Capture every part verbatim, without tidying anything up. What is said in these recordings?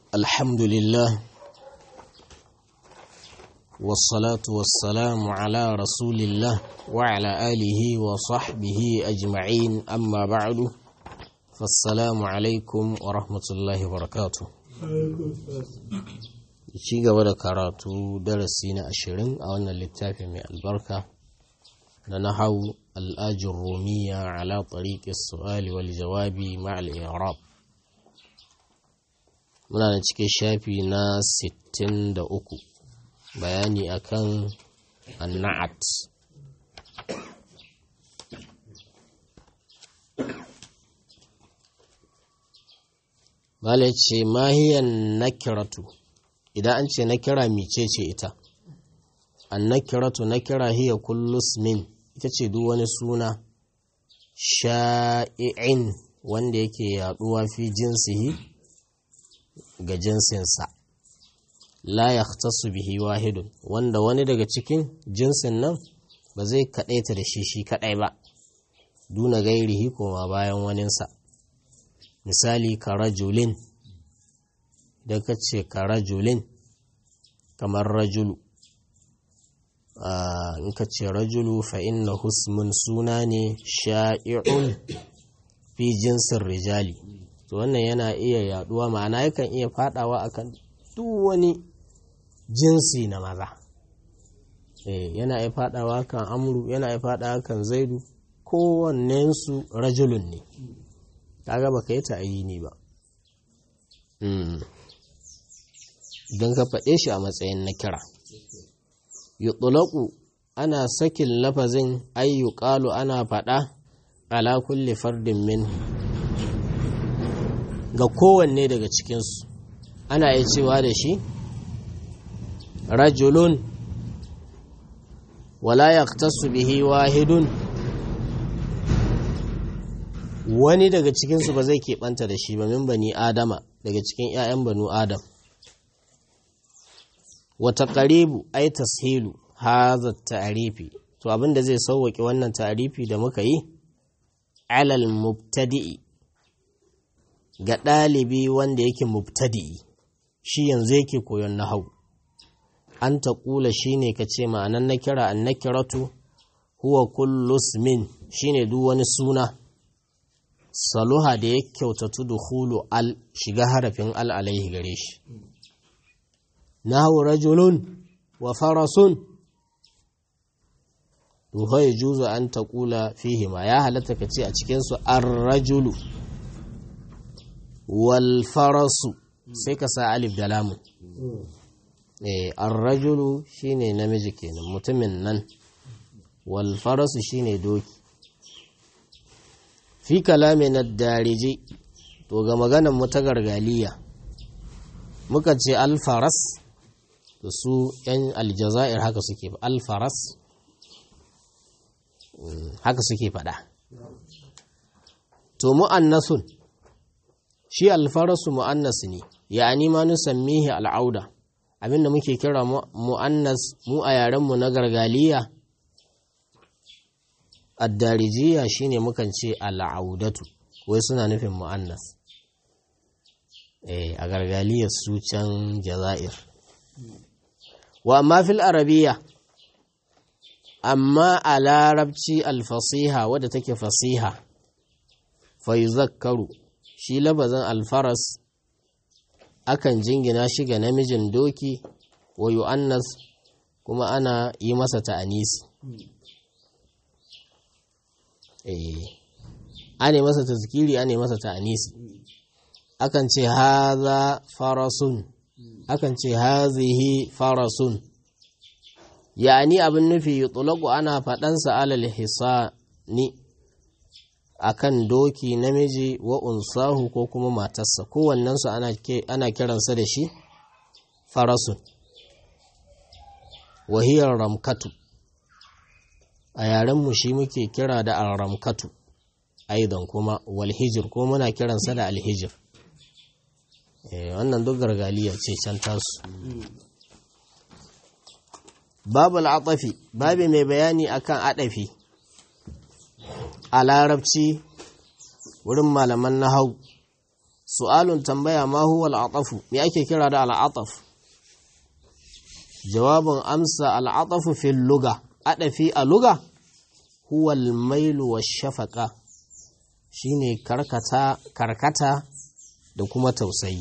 الحمد لله والصلاة والسلام على رسول الله وعلى آله وصحبه أجمعين أما بعد فالسلام عليكم ورحمة الله وبركاته ci gaba da karatu darasi na ashirin a wannan littafi mai albarka na nahawu al'ajin rumiya ala tariqi su'ali wal jawabi ma'al i'rab. Muna da cikin shafi na sittin da uku, bayani akan an-na'at. Malai ce mahiyan nakiratu, idan an ce nakira mecece ita? An-nakiratu nakira hiya kullu ismin, ita ce duk wani suna sha'i'in wanda yake yaduwa fi jinsihi ga jinsinsa, la yahtassu bihi wahidun, wanda wani daga cikin jinsin nan ba zai kaɗaita da shi shi kaɗai ba, duna gairihi koma bayan waninsa. Misali ka rajulin, da ka ce ka rajulin kamar rajulu, in ka ce rajulu fa inna husmun suna ne sha'i'un fi jinsin rijali, to wannan yana iya yaduwa, ma'ana yakan iya fadawa akan duk wani jinsi na maza. Eh, yana iya fadawa kan amru, yana iya fadawa kan zaidu, kowannensu rajulun ne, kaga baka yi ta'ayini ba. Don ka faɗe shi a matsayin na kira. Yutlaqu ana sakin lafazin ay yuqalu ana faɗa ala kulli fardin min, ga kowanne daga cikinsu ana iya cewa da shi rajulun, wala yaqtasu bihi wahidun, wani daga cikinsu ba zai keɓanta da shi ba, min bani adama, daga cikin 'ya'yan banu adam. Wata ƙaribu ai tashilu haza ta'arifi, to abinda zai sauwaƙe wannan ta'arifi da muka yi, alal mubtadi'i, ga ɗalibi wanda yake mubtadi'i, shi yanzu yake koyon nahau. An ta ƙula shi ne ka ce ma'anan na kira, an na kiratu huwa kullu ismin, shi ne duk wani suna saluha da ya kyautatu dukhulu al, shiga harafin al alaihi gare shi. Nahu rajulun wa farasun, duha ya juzu an ta ƙula fihima, ya halatta ka ce a cikinsu an rajulu wal farasu, sai ka sa alif da lamun. Eh, an rajulu shi ne namiji kenan, mutumin nan, wal farasu shi ne doki. Fi kalami na dariji, to ga maganan mu ta gargaliya, muka ce alfaras, da su ‘yan aljazair haka suke ba, alfaras haka suke faɗa. To mu'annasun, shi alfarasu mu'annas ne, ya'ani ma nusammihi al'auda, abinda muke kira mu'annas mu a yarenmu na gargaliya, addarijiya shine mukan ce al'audatu, wai suna nufin mu'annas. Eh, a gargaliyar su can jazair. Wa amma fil arabiya, amma a larabci alfasiha wadda take fasiha, fa yuzakkaru, shi labazin alfaras akan jingina shi ga namijin doki, wa yu'annas kuma ana yi masa ta'anisi. Eh, ane masa tazkiri, ane masa ta'anisi. Akan ce haza farasun, akan ce hazihi farasun, ya'ani abin nufi yutlaqu ana faɗansa alal hisani, akan doki namiji wa unsahu ko kuma matarsa, kowannensu ana, ana kiransa da shi farasun. Wahiyar ramkatu, a yarenmu shi muke kira da al-ramkatu, aidan kuma walhijir, ko muna kiransa da alhijir. Eh, wannan duk gargaliya ce can tasu. Babu al'atafi, babu mai bayani akan adafi a larabci wurin malaman nahau su'alun tambaya ma huwa al'atafu me ake kira da al'ataf jawabin amsa al'atafu fil luga adafi a luga huwa al-mailu wash-shafaqa shine karkata karkata da kuma tausayi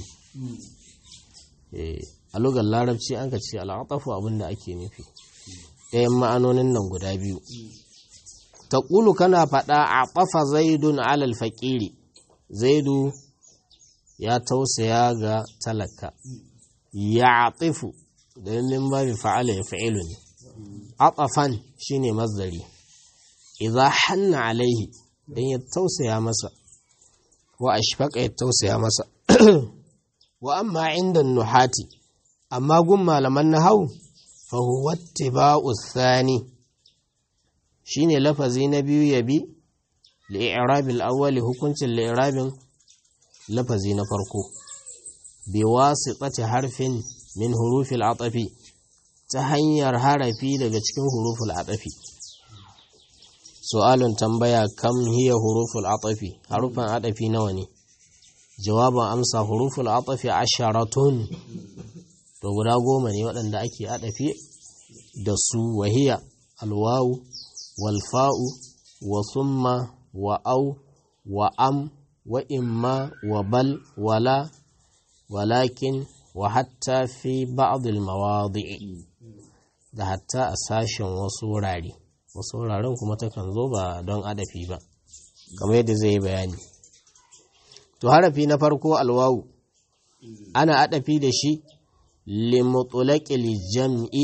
eh a lugar larabci an ka ce al'atafu abinda ake nufi ɗayan ma'anonin nan guda biyu taqulu kana faɗa atafa zaidun alal faqiri zaidu ya tausaya ga talaka ya atifu da min babi fa'ala ya fa'ilu ne atafan shine mazdari idza hanna alaihi dan ya tausaya masa wa ashfaqa ya tausaya masa wa amma inda nuhati amma gun malaman nahwu fa huwa ittiba'u thani shine lafazi na biyu yabi li'irab al-awwal hukuncin li'irabin lafazi na farko bi wasitati harfin min hurufil atafi ta hanyar harafi daga cikin huruful atafi su'alun tambaya kam hiya huruful atafi harufan atafi nawa ne jawabin amsa huruful atafi asharatun to guda goma ne waɗanda ake atafi da su wahiya alwawu wal fa'u wa thumma wa au wa am wa imma wa bal wala walakin wa hatta fi ba'dil mawadi'i da hatta a sashen wasu wurare wasu wuraren kuma takan zo ba don adafi ba kamar yadda zai yi bayani to harafi na farko alwawu ana adafi da shi limutlaqil jam'i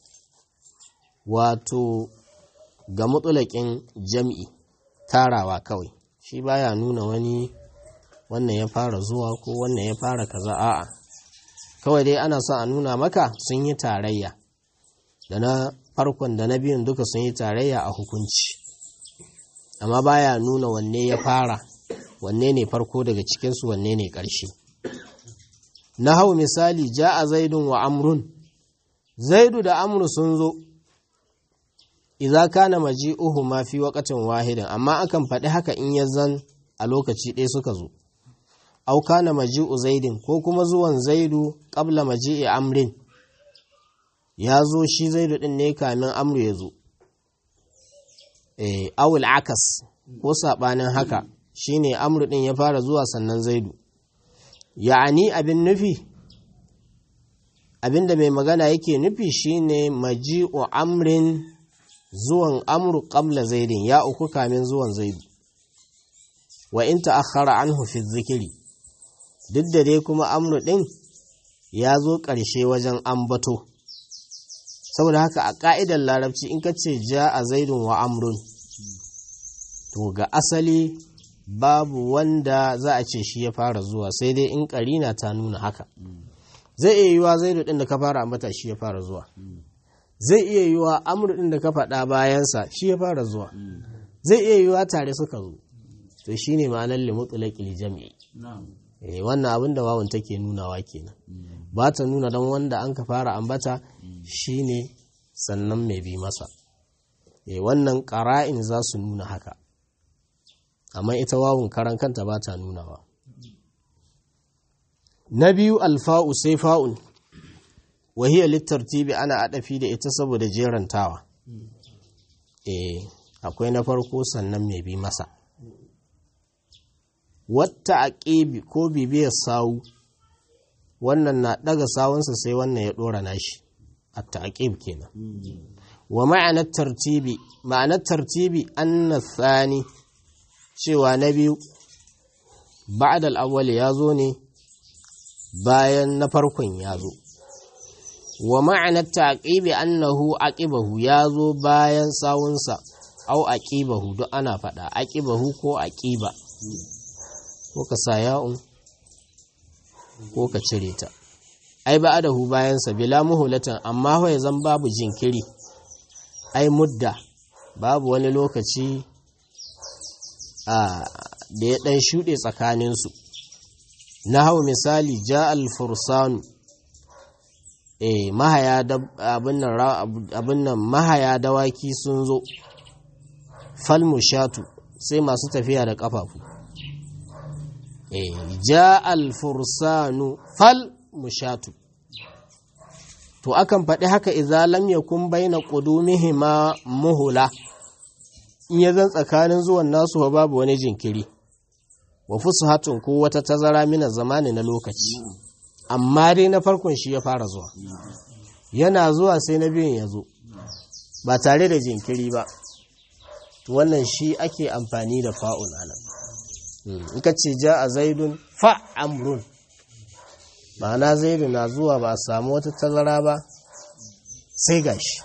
wato ga mutlaqin jam'i tarawa kawai shi baya nuna wani wannan ya fara zuwa ko wannan ya fara kaza a'a kawai dai ana son a nuna maka sun yi tarayya da na farkon da na biyun duka sun yi tarayya a hukunci amma baya nuna wanne ya fara wanne ne farko daga cikinsu wanne ne ƙarshe na hau misali ja'a zaidun wa amrun zaidu da amru sun zo idza kana maji'uhu ma fi waqtin wahidin amma akan faɗi haka in ya zan a lokaci ɗaya suka zo au kana maji'u zaidin ko kuma zuwan zaidu qabla maji'i amrin ya zo shi zaidu din ne kamin amru ya zo eh awul akas ko sabanin haka shine amru din ya fara zuwa sannan zaidu ya'ani abin nufi abinda mai magana yake nufi shine maji'u amrin zuwan amru qabla zaidin ya uku kamin zuwan zaidu wa in ta'akhkhara anhu fi dhikri duk da dai kuma amru din ya zo ƙarshe wajen ambato saboda haka a ka'idar larabci in ka ce ja'a zaidun wa amrun to ga asali babu wanda za a ce shi ya fara zuwa sai dai in ƙarina ta nuna haka zai iya yiwa zaidu din da ka fara ambata shi ya fara zuwa zai iya yiwa amru din da ka faɗa bayansa shi ya fara zuwa zai iya yiwa tare suka zo to shine ma'anar limutlaqil jam'i eh wannan abin da wawun take nunawa kenan ba ta nuna dan wanda an ka fara ambata shine sannan mai bi masa eh wannan qara'in za su nuna haka amma ita wawun karan kanta ba ta nunawa na biyu alfa'u sai fa'un wahiyar littartibi ana adafi da ita saboda jerantawa eh akwai na farko sannan mai bi masa wata aqibi ko bibiyar sawu wannan na daga sawunsa sai wannan ya dora nashi at-ta'qib kenan wa ma'anar tartibi ma'anar tartibi anna thani cewa na biyu ba'da al-awwal yazo ne bayan na farkon yazo wa ma'anar ta'qibi annahu aqibahu yazo bayan sawunsa au aqibahu duk ana fada aqibahu ko aqiba ko ka sa ya'un ko ka cire ta ai ba adahu bayansa bila muhulatan amma fa zan babu jinkiri ai mudda babu wani lokaci a da ya dan shude tsakaninsu na hau misali ja al-fursanu eh mahaya da abin nan abin nan mahaya dawaki sun zo fal mushatu sai masu tafiya da kafafu eh ja al-fursanu fal mushatu to akan faɗi haka idza lam yakun baina qudumihima muhula in ya zan tsakanin zuwan nasu babu wani jinkiri wa fushatun ko wata tazara mina zamani na lokaci amma dai na farkon shi ya fara zuwa yana zuwa sai na biyun ya zo ba tare da jinkiri ba to wannan shi ake amfani da fa'un anan in ka ce ja a zaidun fa amrun ma'ana zaidu na zuwa ba a samu wata tazara ba sai gashi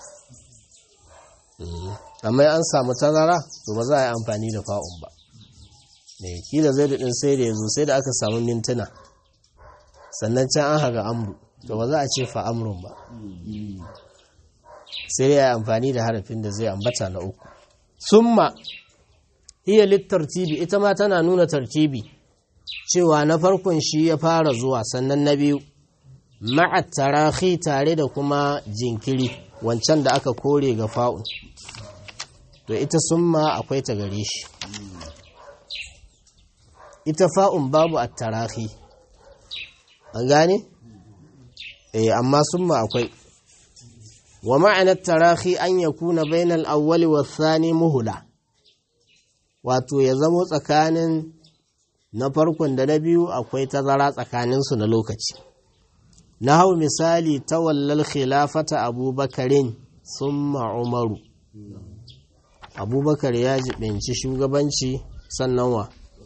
amma an samu tazara to ba za a yi amfani da fa'un ba ne kila zaidu din sai da yazo sai da aka samu mintuna sannan can an haga amru to ba za a ce fa amrun ba sai ya yi amfani da harafin da zai ambata na uku summa hiya littartibi ita ma tana nuna tartibi cewa na farkon shi ya fara zuwa sannan na biyu ma'a tarahi tare da kuma jinkiri wancan da aka kore ga fa'un to ita summa akwai ta gare shi ita fa'un babu a tarahi an gane? eh amma summa akwai wa ma'anar tarahi an ya kuna bainal awwali wa thani muhula wato ya zamo tsakanin na farkon da na biyu akwai tazara tsakaninsu na lokaci na hau misali tawallal khilafata abubakarin summa umaru abubakar ya jibinci shugabanci sannan wa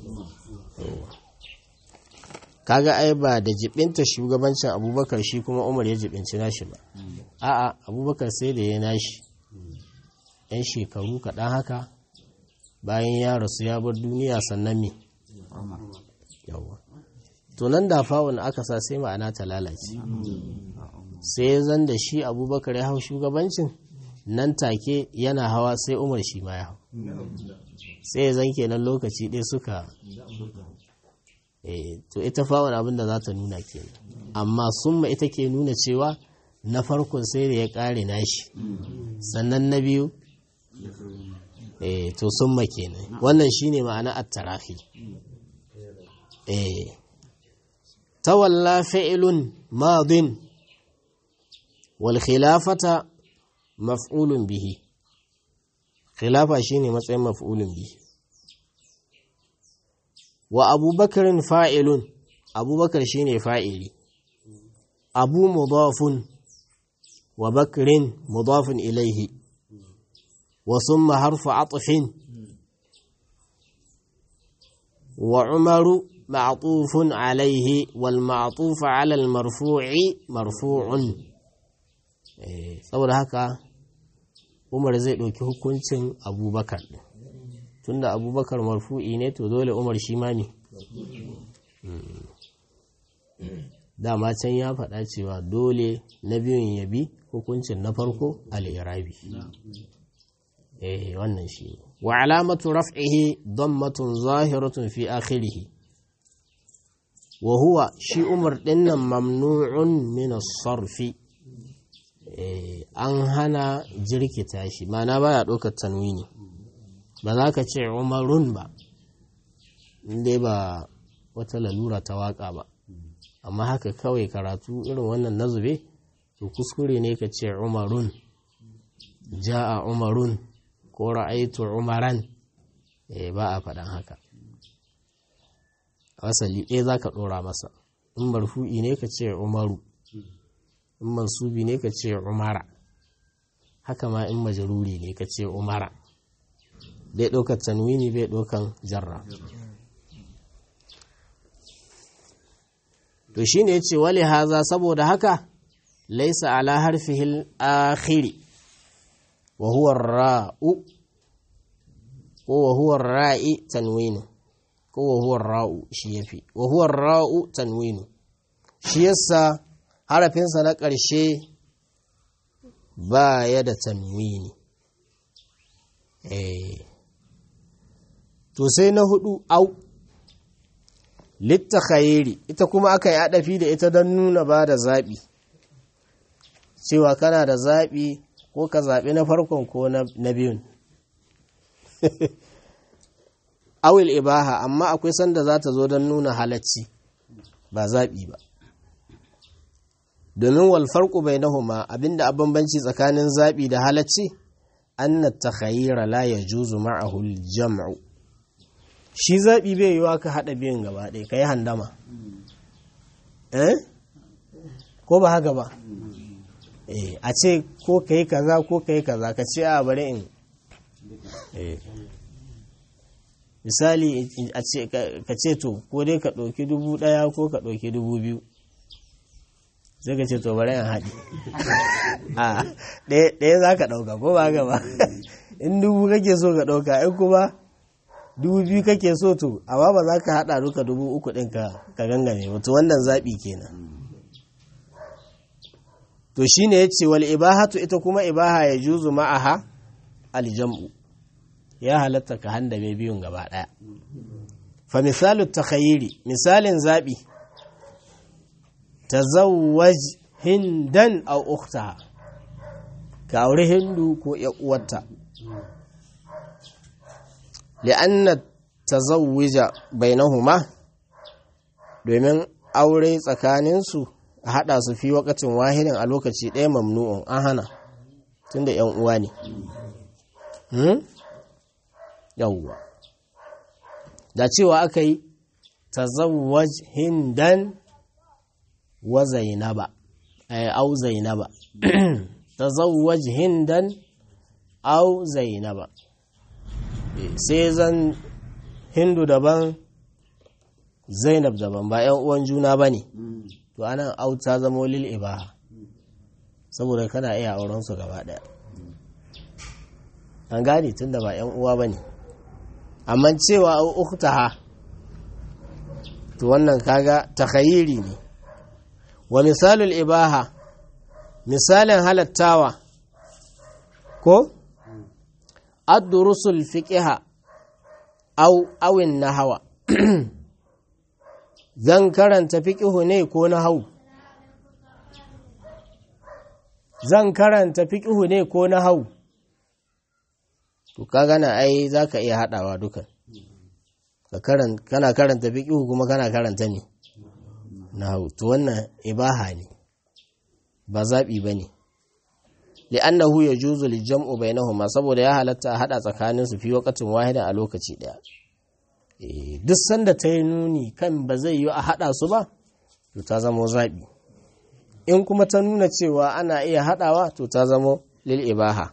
kaga ai ba da jibinta shugabancin abubakar shi kuma umar ya jibinci nashi ba a'a abubakar sai da ya nashi yan shekaru kaɗan haka bayan ya rasu ya bar duniya sannan me yawa to nan da fa'un aka sa sai ma'ana ta lalace sai zan da shi abubakar ya hau shugabancin nan take yana hawa sai umar shi ma ya hau sai zan kenan lokaci ɗaya suka eh to ita fa'un abinda za ta nuna kenan amma summa ita ke nuna cewa na farkon sai da ya ƙare nashi sannan na biyu eh to summa kenan wannan shine ma'ana at-tarahi eh tawalla fi'lun madin wal khilafata maf'ulun bihi khilafa shine matsayin maf'ulun bihi wa abubakarin fa'ilun abubakar shine fa'ili abu mudafun wa bakrin mudafun ilaihi wa summa harfu atfin wa umaru معطوف عليه والمعطوف على المرفوع مرفوع saboda haka Umar zai ɗauki hukuncin Abubakar tunda Abubakar marfu'i ne to dole Umar shi ma ne dama can ya faɗa cewa dole na biyun ya bi hukuncin na farko al-irabi eh wannan shi wa alamatu raf'ihi dammatun zahiratun fi akhirih wa huwa shi umar dinnan mamnu'un min as-sarfi an hana jirkita shi mana baya ɗaukar tanwini ba za ka ce umarun ba inda ba wata lalura ta waka ba amma haka kawai karatu irin wannan nazube to kuskure ne ka ce umarun ja'a umarun ko ra'aitu umaran ba a faɗan haka asali ɗaya za ka ɗora masa in marfu'i ne ka ce umaru in mansubi ne ka ce umara haka ma in majaruri ne ka ce umara bai ɗaukar tanwini bai ɗaukan jarra to shi ne ce wale haza saboda haka laisa ala harfihil akhiri wa huwa ra'u ko wa huwa ra'i tanwinu ko wa huwa ra'u shi yafi wa huwa ra'u tanwinu shi yasa harafinsa na ƙarshe ba ya da tanwini eh to sai na hudu au littakhayiri ita kuma aka yi adafi da ita don nuna ba da zaɓi cewa kana da zaɓi ko ka zaɓi na farkon ko na biyun awil ibaha amma akwai sanda za ta zo don nuna halacci ba zaɓi ba domin wal farqu bainahuma abinda a bambanci tsakanin zaɓi da halacci anna takhayyira la yajuzu ma'ahu al-jam'u shi zaɓi bai yiwa ka haɗa biyun gaba ɗaya kai handama eh ko ba haka ba eh a ce ko kai kaza ko kai kaza ka ce a bari in eh misali a ce ka ce to ko dai ka ɗauki dubu ɗaya ko ka ɗauki dubu biyu sai ka ce to bari in haɗi a ɗaya za ka ɗauka ko ba haka ba in dubu kake so ka ɗauka in kuma dubu biyu kake so to amma ba za ka haɗa duka dubu uku ɗin ka gangame wato wannan zaɓi kenan to shi ne ya ce wal ibahatu ita kuma ibaha ya juzu ma'aha aljam'u ya halatta ka handa mai biyun gaba ɗaya fa misalu takhayyiri misalin zaɓi tazawwaj hindan aw ukhtaha ka aure hindu ko ya uwarta li'anna tazawwija bainahuma domin aure tsakaninsu a haɗa su fi wakacin wahidin a lokaci ɗaya mamnu'un an hana tunda ‘yan uwa ne yawwa da cewa aka yi tazawwaj hindan wa zainaba au zainaba tazawwaj hindan au zainaba sai zan hindu daban zainab daban ba ‘yan uwan juna ba ne to anan au ta zama lil ibaha saboda kana iya auren su gaba daya an gane tunda ba yan uwa bane amma cewa au ukhtaha to wannan kaga takhayyiri ne wa misalul ibaha misalin halattawa ko ad-durusul fiqha au awin nahwa zan karanta fiƙihu ne ko na hau zan karanta fiƙihu ne ko na hau to ka gana ai za ka iya haɗawa dukan kana karanta fiƙihu kuma kana karanta ne na hau to wannan ibaha ne ba zaɓi ba ne li'annahu ya juzu lijam'u bainahuma saboda ya halatta a haɗa tsakaninsu fi waqtin wahida a lokaci ɗaya duk sanda ta yi nuni kan ba zai yi a haɗa su ba to ta zamo zaɓi in kuma ta nuna cewa ana iya haɗawa to ta zamo lil ibaha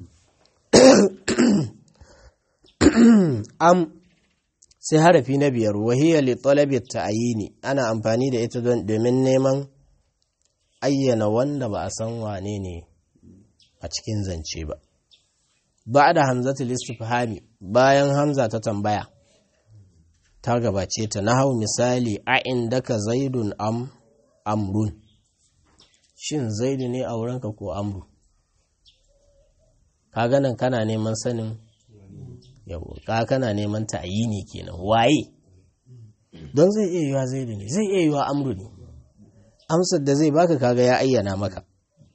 am sai harafi na biyar wahiyar li talabi ta'ayini ana amfani da ita domin neman ayyana wanda ba a san wane ne a cikin zance ba ba da hamzatul istifhami bayan hamza ta tambaya ta gabace ta na hau misali a inda ka zaidun am amrun shin zaidu ne a wurinka ko amru ka ganin kana neman sanin yau ka kana neman ta'ayini kenan waye don zai iya yiwa zaidu ne zai iya yiwa amru ne amsar da zai baka kaga ya ayyana maka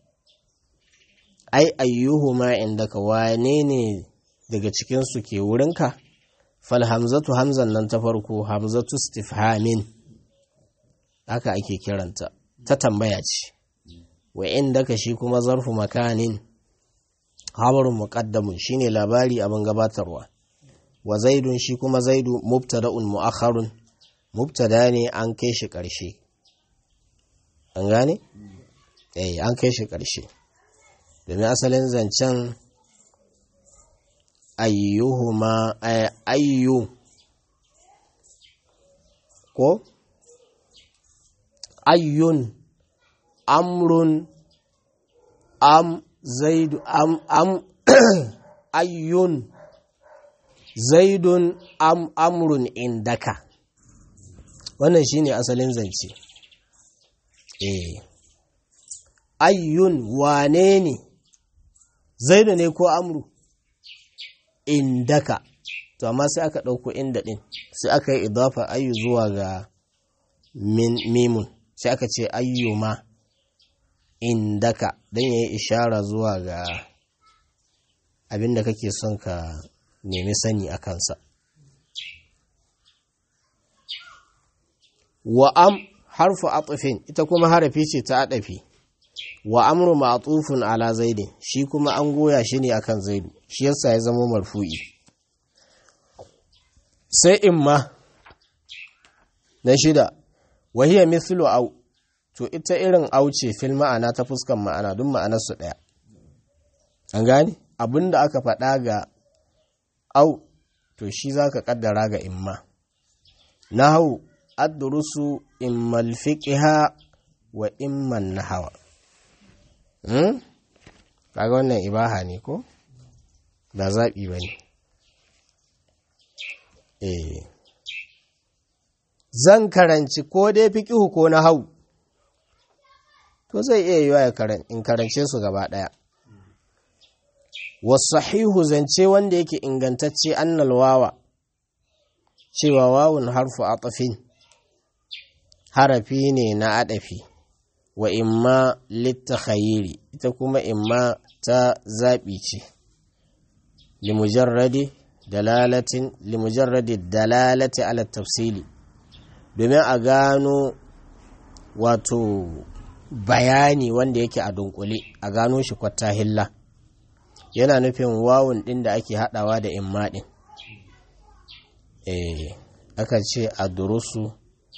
ai ayyuhuma indaka wane ne daga cikin su ke wurinka fal hamzatu hamzan nan ta farko hamzatu istifhamin haka ake kiranta ta tambaya ce wa indaka shi kuma zarfu makanin habarun muqaddamun shine labari abin gabatarwa wa zaidun shi kuma zaidu mubtada'un mu'akhkharun mubtada ne an kai shi karshe an gane eh an kai shi karshe domin asalin zancen ayyuhuma ayyu ko ayyun amrun am zaidu am am ayyun zaidun am amrun indaka wannan shine asalin zance eh ayyun wane ne zaidu ne ko amru indaka to amma sai aka ɗauko inda ɗin sai aka yi idafa ayyu zuwa ga mimun sai aka ce ayyuma indaka don ya yi ishara zuwa ga abinda kake son ka nemi sani a kansa wa am harfu atfin ita kuma harafi ce ta adafi wa amru ma'tufun ala zaidin shi kuma an goya shi ne akan zaidu shi yasa ya zama marfu'i sai imma na shida wa hiya mithlu au to ita irin au ce fil ma'ana ta fuskan ma'ana duk ma'anar su daya an gane abinda aka faɗa ga au to shi zaka kaddara ga imma nahwu ad-durusu immal fiqha wa imman nahwa hmm kaga wannan ibaha ne ko ba zabi bane eh zan karanci ko dai fiqhu ko nahwu to zai iya yiwa ya karan in karance su gaba daya wasahihu zance wanda yake ingantacce annal wawa cewa wawun harfu atafin harafi ne na adafi wa imma littakhayiri ita kuma imma ta zabi ce limujarradi dalalatin limujarradi dalalati ala tafsili domin a gano wato bayani wanda yake a dunkule a gano shi kwata hilla yana nufin wawun din da ake hadawa da imma din eh aka ce adrusu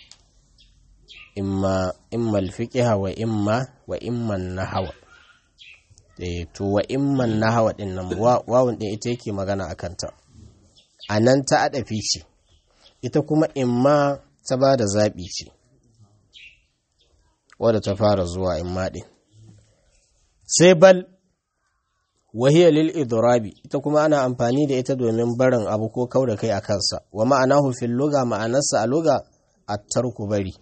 imma imma alfiqha wa imma wa imma nahwa eh to wa imma nahwa din nan wawun din ita yake magana akan ta anan ta adafi ce ita kuma imma ta bada zabi ce wadda ta fara zuwa imma din sai bal wahiyar lil idrabi ita kuma ana amfani da ita domin barin abu ko kauda kai a kansa wa ma'anahu fil lugha ma'anarsa a lugha at-tarku bari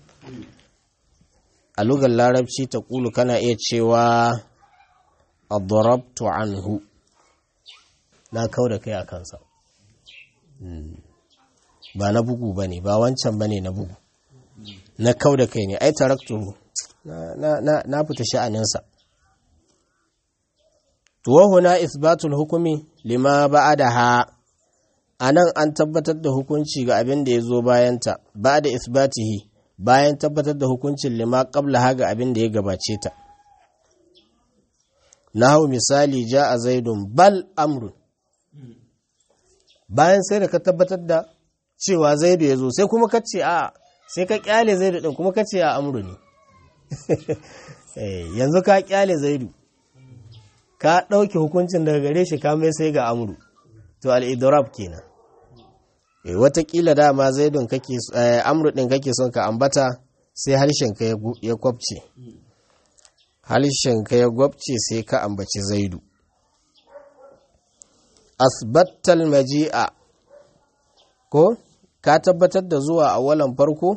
a lugar larabci ta kulu kana iya cewa adrabtu anhu na kauda kai a kansa ba na bugu bane ba wancan bane na bugu na kauda kai ne ai taraktu na na na fita sha'aninsa tuwahuna isbatul hukumi lima ba'adaha anan an tabbatar da hukunci ga abin da yazo bayanta ba'da isbatihi bayan tabbatar da hukuncin lima qablaha ga abin da ya gabace ta nahu misali ja'a zaidun bal amrun bayan sai da ka tabbatar da cewa zaidu yazo sai kuma ka ce a sai ka kyale zaidu din kuma ka ce a amru ne eh yanzu ka kyale zaidu ka ɗauki hukuncin daga gare shi ka mai sai ga amru to al-idrab kenan eh watakila dama zaidun kake amru din kake son ka ambata sai harshen ka ya gwabce harshen ka ya gwabce sai ka ambaci zaidu asbattal maji'a ko ka tabbatar da zuwa awalan farko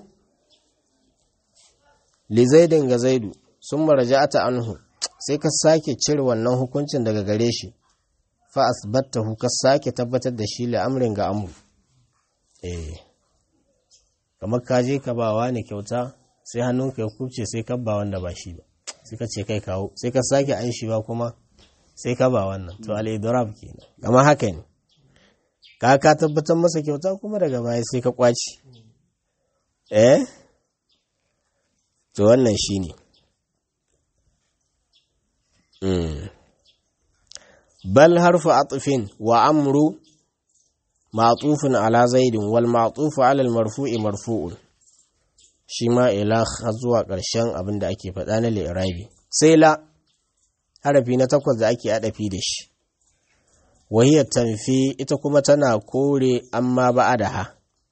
li zaidin ga zaidu sun marja'ata anhu sai ka sake cire wannan hukuncin daga gare shi fa asbattahu ka sake tabbatar da shi li amrin ga amru eh kamar ka je ka ba wani kyauta sai hannunka ya kubce sai ka ba wanda ba shi ba sai ka ce kai kawo sai ka sake an shi ba kuma sai ka ba wannan to al-idrab kenan kamar haka ne ka ka tabbatar masa kyauta kuma daga baya sai ka kwaci eh to wannan shine mm bal harfu atfin wa amru ma'tufun ala zaidin wal ma'tufu ala al marfu'i marfu'un shi ma ila zuwa ƙarshen abin da ake faɗa na li'irabi sai la harafi na takwas da ake adafi da shi wahiyar tanfi ita kuma tana kore amma ba'adaha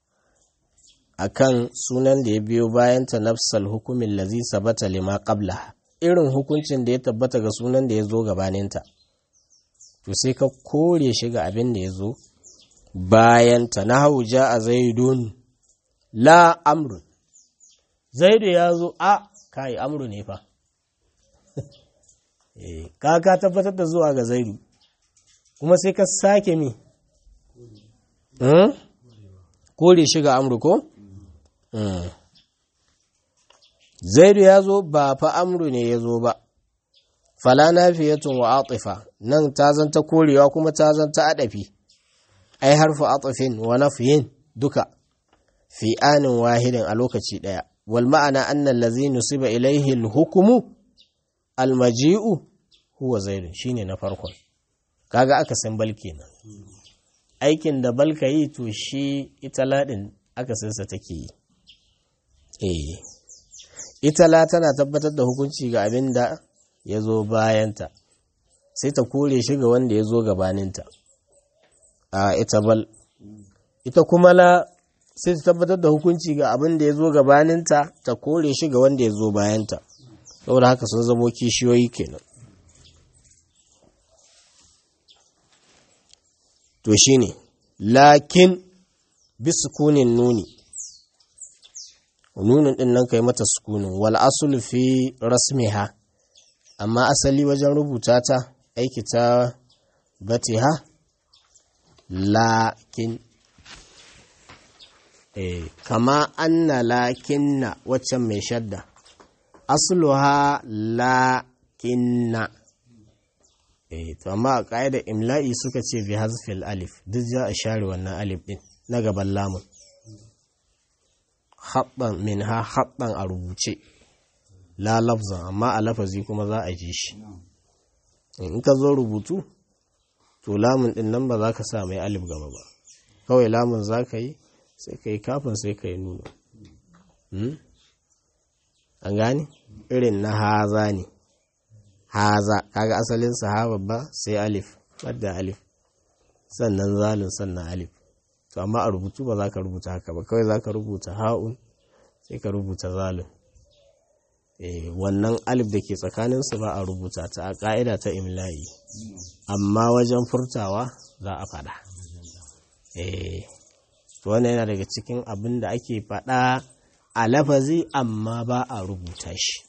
akan sunan da ya biyo bayan ta nafsal hukumin lazi sabata lima qabla irin hukuncin da ya tabbata ga sunan da ya zo gabaninta to sai ka kore shi ga abin da ya zo bayan ta na hauja a zaidun la amrun zaidu ya zo a kai amru ne fa ka ka tabbatar da zuwa ga zaidu kuma sai ka sake mi kore shi ga amru ko zaidu ya zo ba fa amru ne ya zo ba fala nafiyatun wa atifa nan ta zanta korewa kuma ta zanta adafi ai harfu atafin wa nafyin duka fi anin wahidin a lokaci ɗaya. Wal ma'ana annan lazi nusiba ilaihi hukumu almaji'u huwa zaidun shine na farkon. Kaga aka san bal kenan. Aikin da bal ka yi to shi ita ladin aka sansa take yi. Eh. Ita la tana tabbatar da hukunci ga abin da ya zo bayanta, sai ta kore shi ga wanda ya zo gabaninta. A ita bal. Ita kuma la sai ta tabbatar da hukunci ga abin da ya zo gabaninta, ta kore shi ga wanda ya zo bayanta. Saboda haka sun zamo kishiyoyi kenan. To shi ne, lakin bisukunin nuni, nunin ɗin nan ka yi mata sukunin, wal asul fi rasmiha, amma asali wajen rubuta ta aiki ta batiha, lakin. E, kama anna lakinna waccan mai shadda, asluha lakinna. Eh, to amma a ƙa'idar imla'i suka ce bi hazfil alif, duk za a share wannan alif ɗin na gaban lamun. Haɓɓan min ha haɓɓan a rubuce, la lafzan, amma a lafazi kuma za a ji shi. In ka zo rubutu, to lamun ɗin nan ba za ka sa mai alif gaba ba. Kawai lamun za ka yi, sai ka yi kafin sai ka yi nuna. Hmm? An gane? Irin na haza ne. Haza, kaga asalin sa babba sai alif, wadda alif, sannan zalun sannan alif. To amma a rubutu ba za ka rubuta haka ba, kawai za ka rubuta ha'un sai ka rubuta zalun. Eh, wannan alif da ke tsakaninsu ba a rubuta ta a ƙa'ida ta imla'i, amma wajen furtawa za a faɗa. Eh, to wannan yana daga cikin abin da ake faɗa a lafazi amma ba a rubuta shi.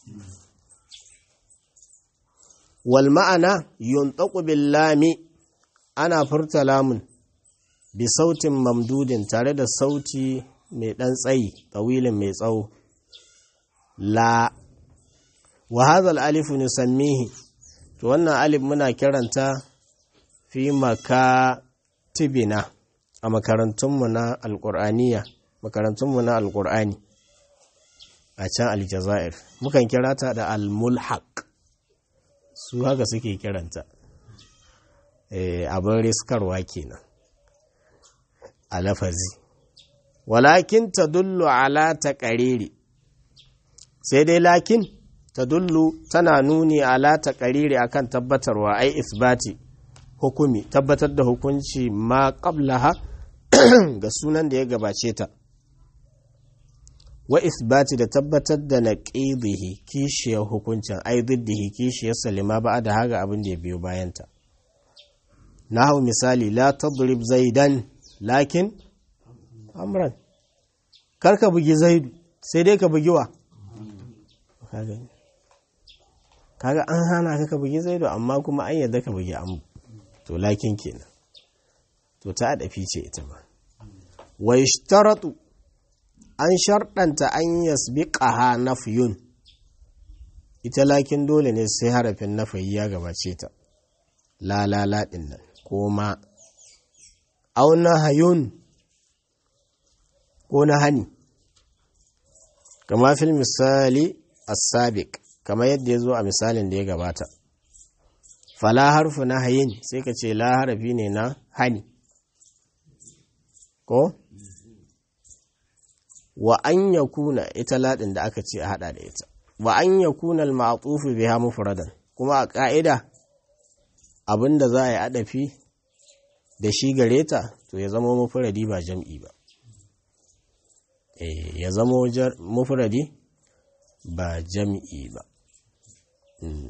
Wal ma'ana yuntaqu bil lami, ana furta lamun bi sautin mamdudin tare da sauti mai dan tsayi tawilin mai tsawo. La wa hadha al alif nusammihi, to wannan alif muna kiranta fi makatibina a makarantunmu na alqur'aniya, makarantunmu na alqur'ani a can aljazair mukan kira ta da al mulhaq, su haka suke kiranta. Eh, abin riskarwa kenan a lafazi. Walakin tadullu ala taqariri, sai dai lakin tadullu tana nuni ala taqariri akan tabbatarwa, ai isbati hukumi, tabbatar da hukunci ma qablaha ga sunan da ya gabace ta, wa isbati da tabbatar da naqidihi kishiyar hukuncin, ai diddihi kishiyar salima ba da haga abin da ya biyo bayanta. Nahu misali, la tadrib zaidan lakin amran, kar ka bugi zaidu sai dai ka bugi wa. Kaga an hana ka ka bugi zaidu amma kuma an yadda ka bugi amu, to lakin kenan, to ta adafi ce ita ma. Wa ishtaratu, an sharɗanta an yasbiqaha nafyun, ita lakin dole ne sai harafin nafayi ya gabace ta, la la la din nan, ko ma aw nahayun, ko na hani, kama fil misali as-sabiq, kama yadda ya zo a misalin da ya gabata. Fala harfu nahayin, sai ka ce la harafi ne na hani, ko wa an yakuna, ita ladin da aka ce a hada da ita, wa an yakuna al-ma'tufu biha mufradan, kuma a ka'ida abinda za a yi adafi da shi gare ta to ya zama mufradi ba jam'i ba. Eh, ya zama mufradi ba jam'i ba. Hmm.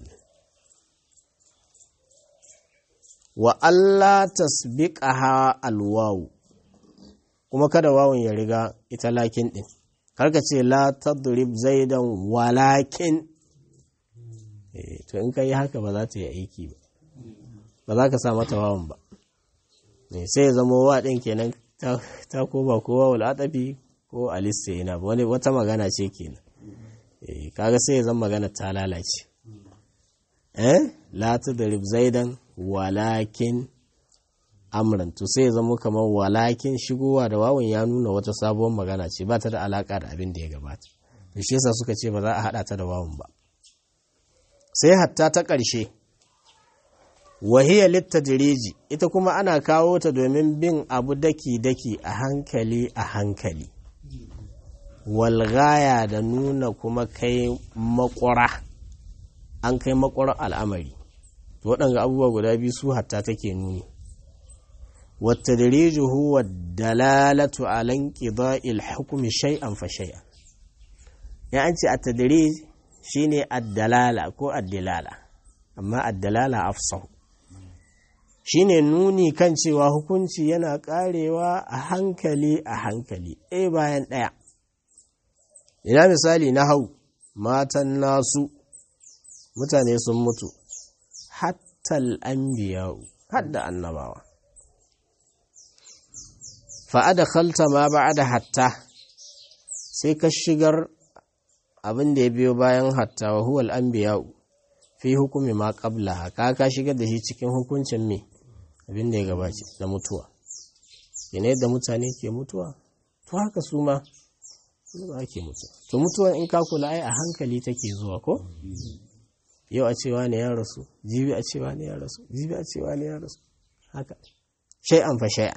Wa alla tasbiqaha alwawu, kuma kada wawun ya riga ita lakin din, karka ce la tadrib zaidan walakin. Eh, to in kai haka ba za ta yi aiki ba, ba za ka sa mata wawun ba. Eh, sai ya zama wa din kenan ta, ta ko ba ko wawul atafi ko alistina ba, wani wata magana ce kenan. Eh, kaga sai ya zama magana ta lalace. Eh, la tadrib zaidan walakin amran to sai ya zama kamar walakin shigowa da wawun ya nuna wata sabuwar magana ce ba ta da alaka da abin da ya gabata da shi yasa suka ce ba za a hada ta da wawun ba sai hatta ta ƙarshe wahiyar littadiriji ita kuma ana kawo ta domin bin abu daki-daki a hankali a hankali walgaya da nuna kuma kai makwara an kai makwarar al'amari waɗanga abubuwa guda biyu su hatta take nuni wata diriju huwa dalalatu alan qida'il hukmi shay'an fa shay'an ya an ce at-tadrij shine ad-dalala ko ad-dilala amma ad-dalala afsahu shine nuni kan cewa hukunci yana karewa a hankali a hankali ɗaya bayan ɗaya ina misali na hau matan nasu mutane sun mutu hatta al'anbiya'u hadda annabawa fa'ada khalta ma ba'ada hatta sai ka shigar abin da ya biyo bayan hatta wa huwa al'anbiya'u fi hukumi ma qabla ka ka shigar da shi cikin hukuncin me abin da ya gabace da mutuwa yana yadda mutane ke mutuwa to haka su ma ba ake mutuwa to mutuwa in ka kula ai a hankali take zuwa ko yau a cewa ne ya rasu jibi a cewa ne ya rasu jibi a cewa ne ya rasu haka shay'an fa shay'an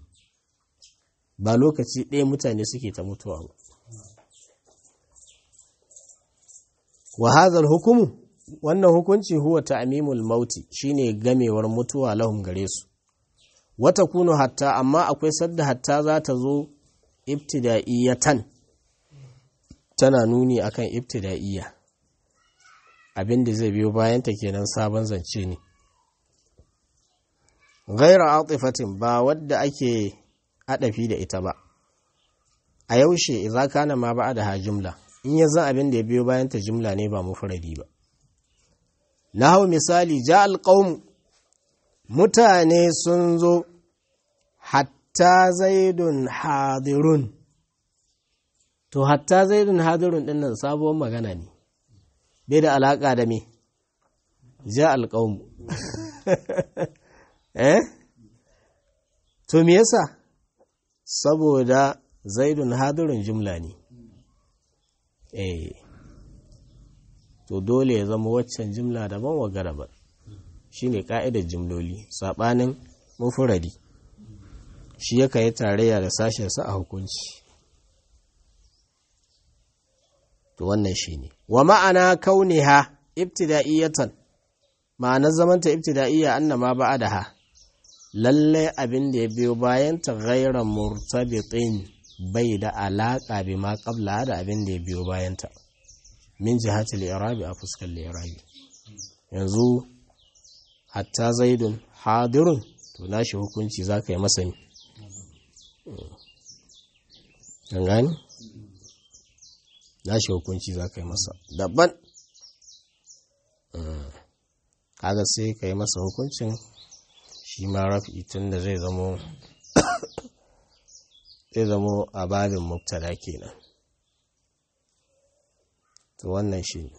ba lokaci ɗaya mutane suke ta mutuwa ba wa hadha al-hukmu wannan hukunci huwa ta'mimul mauti shine gamewar mutuwa lahum gare su wata kunu hatta amma akwai sadda hatta za ta zo ibtida'iyatan tana nuni akan ibtida'iyya abinda zai biyo bayan ta kenan sabon zance ne ghaira atifatin ba wadda ake adafi da ita ba a yaushe idza kana ma ba'da ha jumla in yanzu abin da ya biyo bayan ta jumla ne ba mufradi ba nahu misali ja alqaum mutane sun zo hatta zaidun hadirun to hatta zaidun hadirun din nan sabuwar magana ne bai da alaka da me ja alqaum eh to me yasa saboda zaidun hadirun jumla ne eh to dole ya zama waccan jimla daban wa garabar shine ka'idar jimloli sabanin mufradi shi yake yi tarayya da sashen sa a hukunci to wannan shine wa ma'ana kauniha ibtida'iyatan ma'anar zamanta ibtida'iyya annama ba'daha lalle abin da ya biyo bayan ta ghayra murtabitin bai da alaka bi ma qabla da abin da ya biyo bayan ta min jihatil i'rabi a fuskar i'rabi yanzu hatta zaidun hadirun to nashi hukunci zaka yi masa ne kan gani nashi hukunci zaka yi masa daban kaga sai ka yi masa hukuncin shi ma rafi tunda zai zamo zai zamo a babin mubtada kenan to wannan shi ne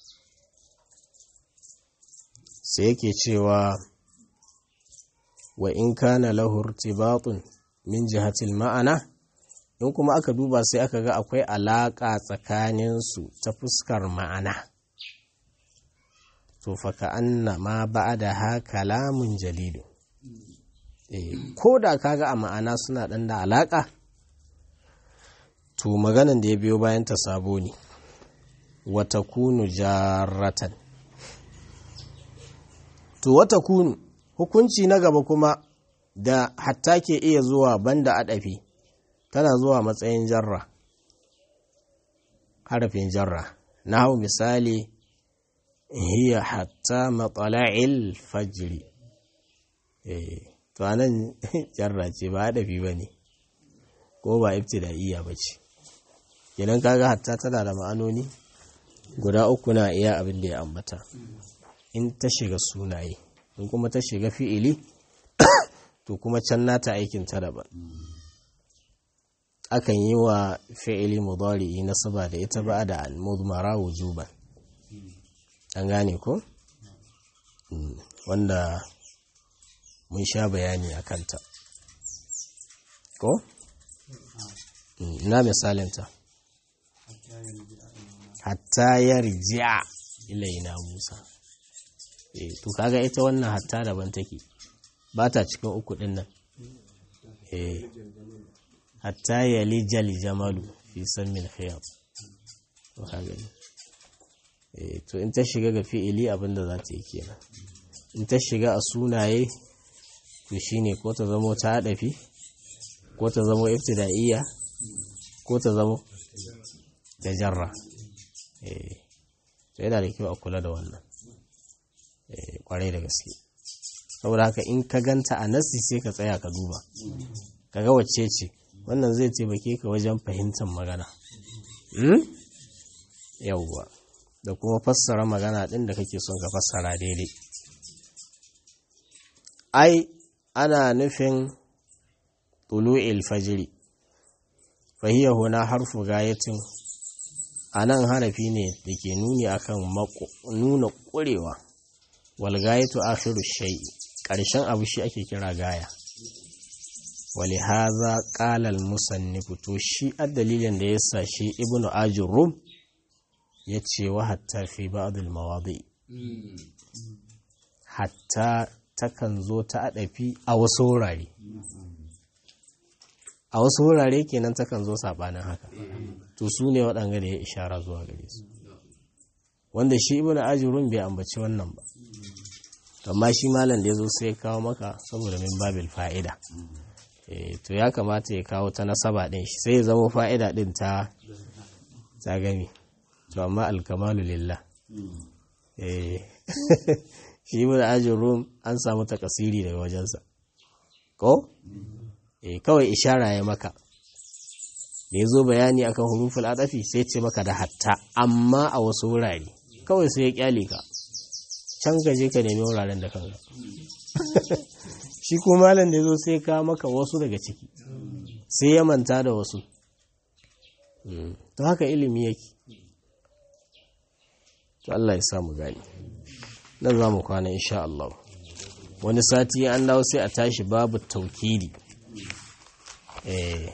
sai yake cewa wa in kana lahu irtibatun min jihatil ma'ana in kuma aka duba sai aka ga akwai alaka tsakanin su ta fuskar ma'ana to fa ka anna ma ba'da ha kalamun jadid eh ko da kaga a ma'ana suna dan da alaka to maganan da ya biyo bayan ta sabo ne wata kunu jarratan to wata kunu hukunci na gaba kuma da hatta ke iya zuwa banda adafi tana zuwa matsayin jarra harafin jarra na hau misali hiya hatta matala'il fajri eh to anan jarra ce ba adafi bane ko ba ibtida'iyya bace idan kaga hatta tana da ma'anoni guda uku na iya abin da ya ambata in ta shiga sunaye in kuma ta shiga fi'ili to kuma can nata aikin ta daban akan yi wa fi'ili mudari'i nasaba da ita ba da al-mudmara wujuban an gane ko wanda mun sha bayani a kanta ko? na misalinta hatta yarji'a ilaina Musa eh to kaga ita wannan hatta daban take ba ta cikin uku din nan eh hatta yalijal jamalu fi sammil khiyam to kaga eh to in ta shiga ga fi'ili abinda za ta yi kenan in ta shiga a sunaye to shine ko ta zamo ta hadafi ko ta zamo ibtida'iyya ko ta zamo tajarra eh to yana da kyau a kula da wannan eh kwarai da gaske saboda haka in ka ganta a nasi sai ka tsaya ka duba kaga wacce ce wannan zai taimake ka wajen fahimtar magana hmm? yawwa da kuma fassara magana din da kake son ka fassara daidai ai ana nufin tulu'il fajri fa hiya huna harfu gayatin anan harafi ne dake nuni akan nuna kurewa wal gayatu akhiru shay'i karshen abu shi ake kira gaya wali hadha qala al musannif to shi addalilin da yasa shi ibnu ajurrum yace wa hatta fi ba'd al mawadi hatta takan zo ta adafi a wasu wurare a wasu wurare kenan takan zo sabanin haka to su ne waɗanga da ya ishara zuwa gare su wanda shi ibnu ajurun bai ambaci wannan ba amma shi malam da ya zo sai ya kawo maka saboda min babil fa'ida eh to ya kamata ya kawo ta nasaba din shi sai ya zama fa'ida din ta ta gami to amma alkamalu lillah eh shi ibnu ajurun an samu takasiri daga wajensa ko eh kawai ishara ya maka da ya zo bayani akan huruful adafi sai ce maka da hatta amma a wasu wurare kawai sai ya kyale ka can ka je ka nemi wuraren da kanka shi ko malam da ya zo sai ka maka wasu daga ciki sai ya manta da wasu to haka ilimi yake to Allah ya samu gani nan za mu kwana insha Allah wani sati an dawo sai a tashi babu taukidi eh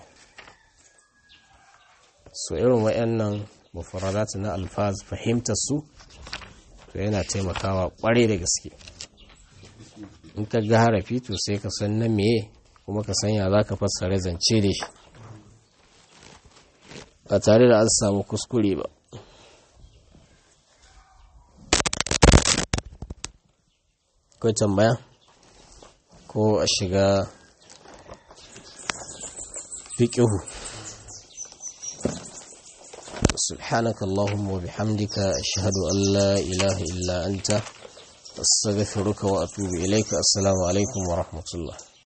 so irin wayannan mufaradat na alfaz fahimtar su to yana taimakawa kware da gaske in ka ga harafi to sai ka san na meye kuma ka san ya zaka fassara zance da shi ba tare da an samu kuskure ba kai tambaya ko a shiga fiqhu سبحانك اللهم وبحمدك أشهد أن لا إله إلا أنت أستغفرك وأتوب إليك السلام عليكم ورحمة الله